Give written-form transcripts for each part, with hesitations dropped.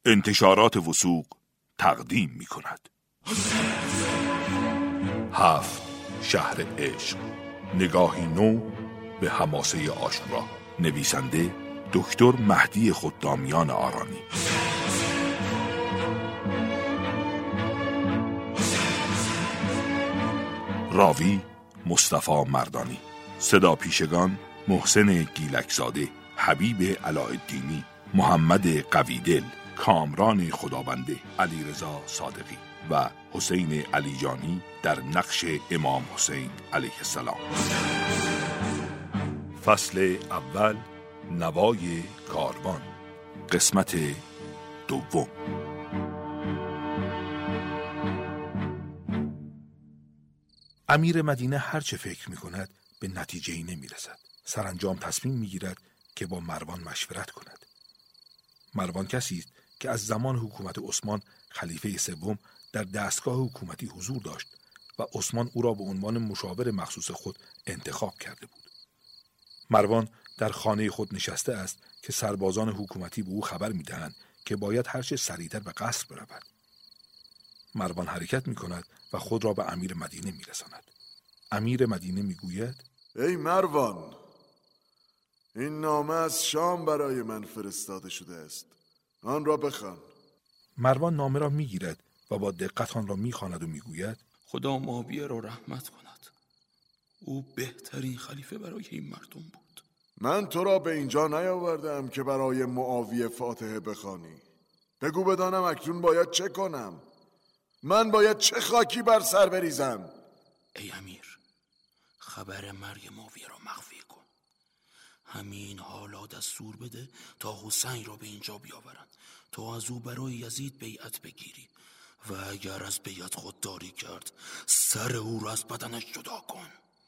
انتشارات وثوق تقدیم می کند. 7. شهر عشق، نگاهی نو به حماسه عاشورا. نویسنده دکتر مهدی خدامیان آرانی. راوی مصطفی مردانی. صدا پیشگان محسن گیلکزاده، حبیب علاءالدینی، محمد قویدل، کامران خدابنده، علیرضا صادقی و حسین علیجانی در نقش امام حسین علیه السلام. فصل اول، نوای کاروان، قسمت دوم. امیر مدینه هرچه فکر می کند به نتیجه‌ای نمی رسد. سرانجام تصمیم می گیرد که با مروان مشورت کند. مروان کسی است که از زمان حکومت عثمان خلیفه سوم در دستگاه حکومتی حضور داشت و عثمان او را به عنوان مشاور مخصوص خود انتخاب کرده بود. مروان در خانه خود نشسته است که سربازان حکومتی به او خبر می دهند که باید هرچه سریعتر به قصر برود. مروان حرکت می کند و خود را به امیر مدینه می رساند. امیر مدینه می گوید: ای مروان، این نامه از شام برای من فرستاده شده است، آن را بخوان. مروان نامه را می گیرد و با دقت آن را می خواند و می گوید: خدا معاویه را رحمت کند، او بهترین خلیفه برای این مردم بود. من تو را به اینجا نیاوردم که برای معاویه فاتحه بخوانی. بگو بدانم اکنون باید چه کنم؟ من باید چه خاکی بر سر بریزم؟ ای امیر، خبر مرگ معاویه را مخفی کن. همین حالا دستور بده تا حسین را به اینجا بیاورند تا از او برای یزید بیعت بگیری و اگر از بیعت خودداری کرد سر او را از بدنش جدا کن.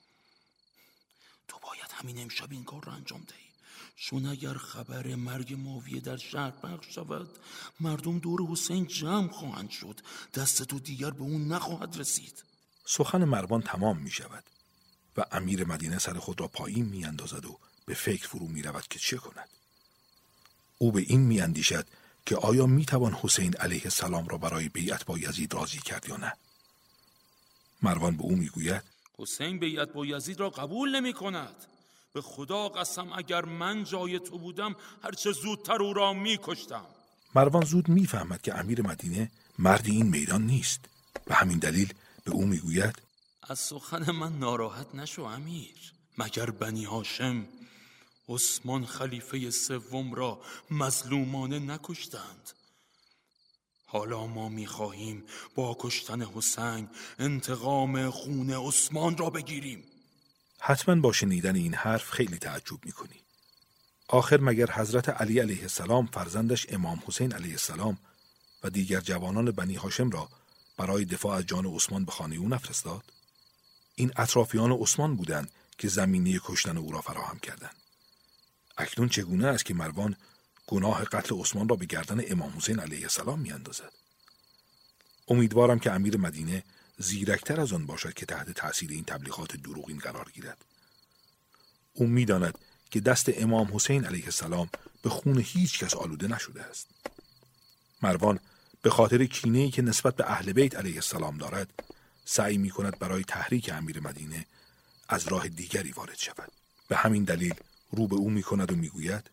تو باید همین امشب این کار را انجام دهی، چون اگر خبر مرگ معاویه در شهر پخش شود مردم دور حسین جمع خواهند شد، دست تو دیگر به اون نخواهد رسید. سخن مروان تمام می شود و امیر مدینه سر خود را پایین می اندازد و به فکر فرو می رود که چه کند. او به این می اندیشد که آیا می توان حسین علیه السلام را برای بیعت با یزید راضی کرد یا نه. مروان به او می گوید: حسین بیعت با یزید را قبول نمی کند. به خدا قسم اگر من جای تو بودم هرچه زودتر او را می کشتم. مروان زود می فهمد که امیر مدینه مرد این میدان نیست. به همین دلیل به او می گوید: از سخن من ناراحت نشو امیر. مگر بنی هاشم عثمان خلیفه سوم را مظلومانه نکشتند؟ حالا ما می‌خواهیم با کشتن حسین انتقام خون عثمان را بگیریم. حتما با شنیدن این حرف خیلی تعجب می‌کنی. آخر مگر حضرت علی علیه السلام فرزندش امام حسین علیه السلام و دیگر جوانان بنی هاشم را برای دفاع از جان عثمان به خانه او نفرستاد؟ این اطرافیان عثمان بودند که زمینه کشتن او را فراهم کردند. اکنون چگونه است که مروان گناه قتل عثمان را به گردن امام حسین علیه السلام میاندازد؟ امیدوارم که امیر مدینه زیرکتر از آن باشد که تحت تأثیر این تبلیغات دروغین قرار گیرد. او میداند که دست امام حسین علیه السلام به خون هیچ کس آلوده نشده است. مروان به خاطر کینه‌ای که نسبت به اهل بیت علیه السلام دارد سعی می کند برای تحریک امیر مدینه از راه دیگری وارد شود. به همین دلیل رو به او می کند و می گوید: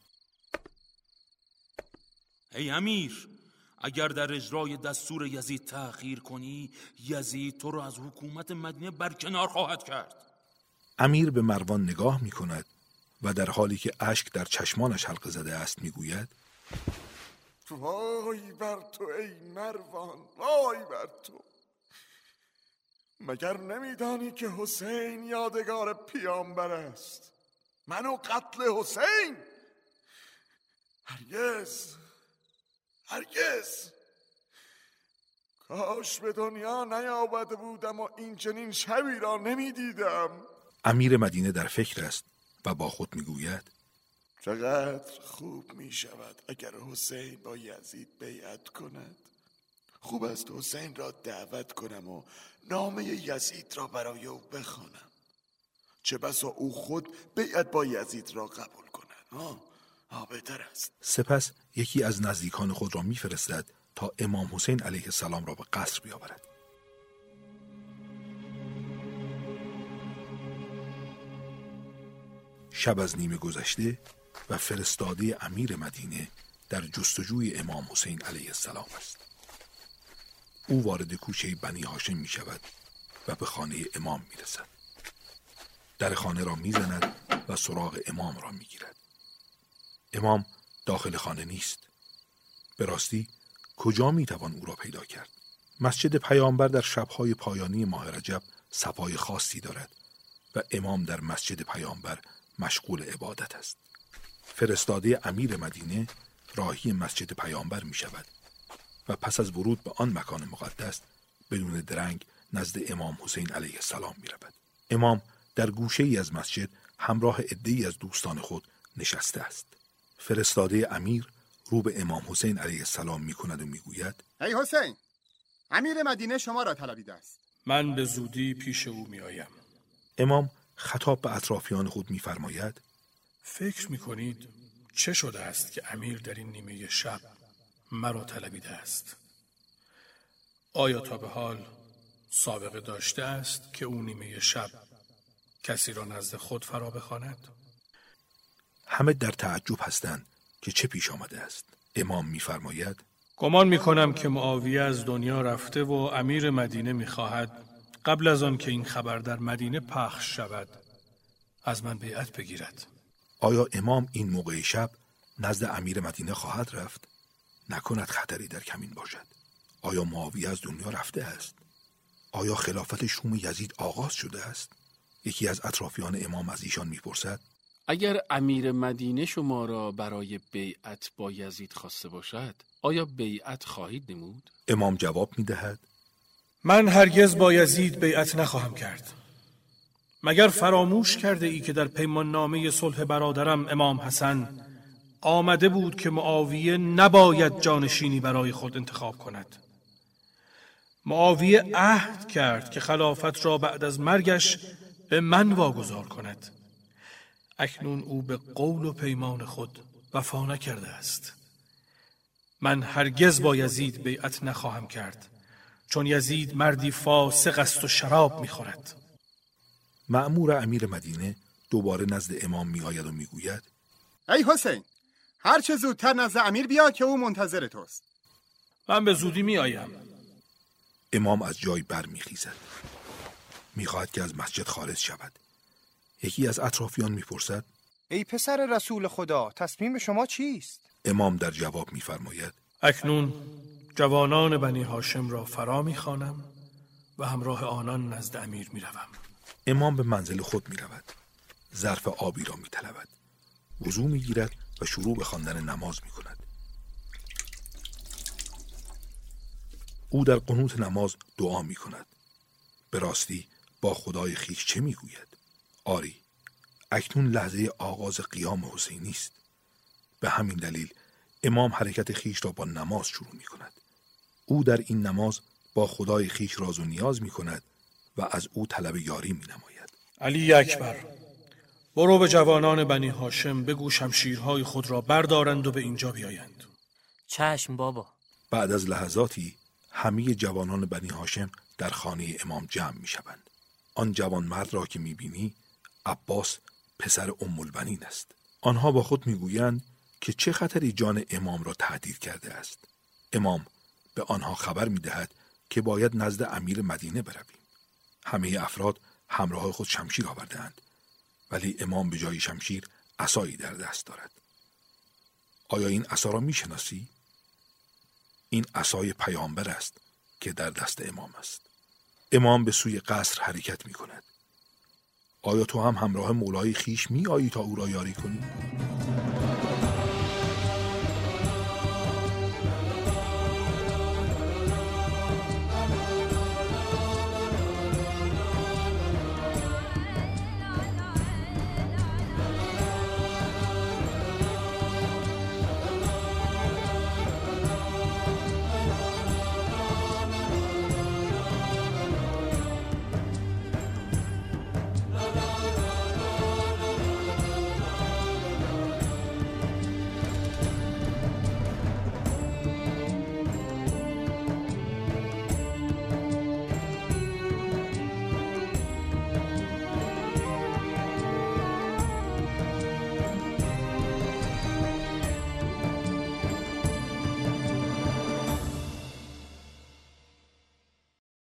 ای امیر، اگر در اجرای دستور یزید تأخیر کنی یزید تو را از حکومت مدینه برکنار خواهد کرد. امیر به مروان نگاه می کند و در حالی که اشک در چشمانش حلقه زده است می گوید: وای بر تو ای مروان، وای بر تو. مگر نمیدانی که حسین یادگار پیامبر است؟ منو قتل حسین؟ هرگز هرگز. کاش به دنیا نیامده بودم و این چنین شبی را نمیدیدم. امیر مدینه در فکر است و با خود میگوید: چقدر خوب می شود اگر حسین با یزید بیعت کند. خوب است حسین را دعوت کنم و نامه یزید را برای او بخوانم. چه بسا او خود بیعت با یزید را قبول کند. بهتر است. سپس یکی از نزدیکان خود را میفرستد تا امام حسین علیه السلام را به قصر بیاورد. شب از نیمه گذشته و فرستاده امیر مدینه در جستجوی امام حسین علیه السلام است. او وارد کوچه بنی هاشم می شود و به خانه امام می رسد. در خانه را می زند و سراغ امام را می گیرد. امام داخل خانه نیست. به راستی کجا می توان او را پیدا کرد؟ مسجد پیامبر در شبهای پایانی ماه رجب صفای خاصی دارد و امام در مسجد پیامبر مشغول عبادت است. فرستاده امیر مدینه راهی مسجد پیامبر می شود و پس از ورود به آن مکان مقدس بدون درنگ نزد امام حسین علیه السلام می رود. امام در گوشه ای از مسجد همراه عده‌ای از دوستان خود نشسته است. فرستاده امیر رو به امام حسین علیه السلام می کند و می گوید: ای حسین، امیر مدینه شما را طلبیده است. من به زودی پیش او می آیم. امام خطاب به اطرافیان خود می فرماید: فکر می کنید چه شده است که امیر در این نیمه شب مرا طلبیده است؟ آیا تا به حال سابقه داشته است که او نیمه شب کسی را نزد خود فرا بخواند؟ همه در تعجب هستند که چه پیش آمده است. امام می‌فرماید: گمان می‌کنم که معاویه از دنیا رفته و امیر مدینه می‌خواهد قبل از آن که این خبر در مدینه پخش شود از من بیعت بگیرد. آیا امام این موقع شب نزد امیر مدینه خواهد رفت؟ نکند خطری در کمین باشد. آیا معاویه از دنیا رفته است؟ آیا خلافت شوم یزید آغاز شده است؟ یکی از اطرافیان امام از ایشان می‌پرسد: اگر امیر مدینه شما را برای بیعت با یزید خواسته باشد، آیا بیعت خواهید نمود؟ امام جواب می‌دهد: من هرگز با یزید بیعت نخواهم کرد. مگر فراموش کرده ای که در پیمان نامه صلح برادرم امام حسن آمده بود که معاویه نباید جانشینی برای خود انتخاب کند. معاویه عهد کرد که خلافت را بعد از مرگش به من واگذار کند. اکنون او به قول و پیمان خود وفا نکرده است. من هرگز با یزید بیعت نخواهم کرد، چون یزید مردی فاسق است و شراب می‌خورد. مأمور امیر مدینه دوباره نزد امام می‌آید و می‌گوید: ای حسین، هر چه زودتر نزد امیر بیا که او منتظر توست. من به زودی می‌آیم. امام از جای بر می‌خیزد. می‌خواهد که از مسجد خارج شود. یکی از اطرافیان می‌پرسد: ای پسر رسول خدا، تصمیم شما چیست؟ امام در جواب می‌فرماید: اکنون جوانان بنی هاشم را فرا می‌خوانم و همراه آنان نزد امیر می‌روم. امام به منزل خود می‌رود. ظرف آبی را می‌طلبد. وضو می‌گیرد و شروع به خواندن نماز می‌کند. او در قنوت نماز دعا می‌کند. به راستی با خدای خویش چه می‌گوید؟ آری، اکنون لحظه آغاز قیام حسینی است. به همین دلیل امام حرکت خویش را با نماز شروع می‌کند. او در این نماز با خدای خویش راز و نیاز می‌کند و از او طلب یاری می‌نماید. علی اکبر، برو به جوانان بنی هاشم بگو شمشیرهای خود را بردارند و به اینجا بیایند. چشم بابا. بعد از لحظاتی همه جوانان بنی هاشم در خانه امام جمع می‌شوند. آن جوان مرد را که می‌بینی عباس پسر ام البنین است. آنها با خود می‌گویند که چه خطری جان امام را تهدید کرده است. امام به آنها خبر می‌دهد که باید نزد امیر مدینه برویم. همه افراد همراه خود شمشیر آورده‌اند، ولی امام به جای شمشیر عصایی در دست دارد. آیا این عصا را می‌شناسی؟ این عصای پیامبر است که در دست امام است. امام به سوی قصر حرکت می‌کند. آیا تو هم همراه مولای خیش می‌آیی تا او را یاری کنی؟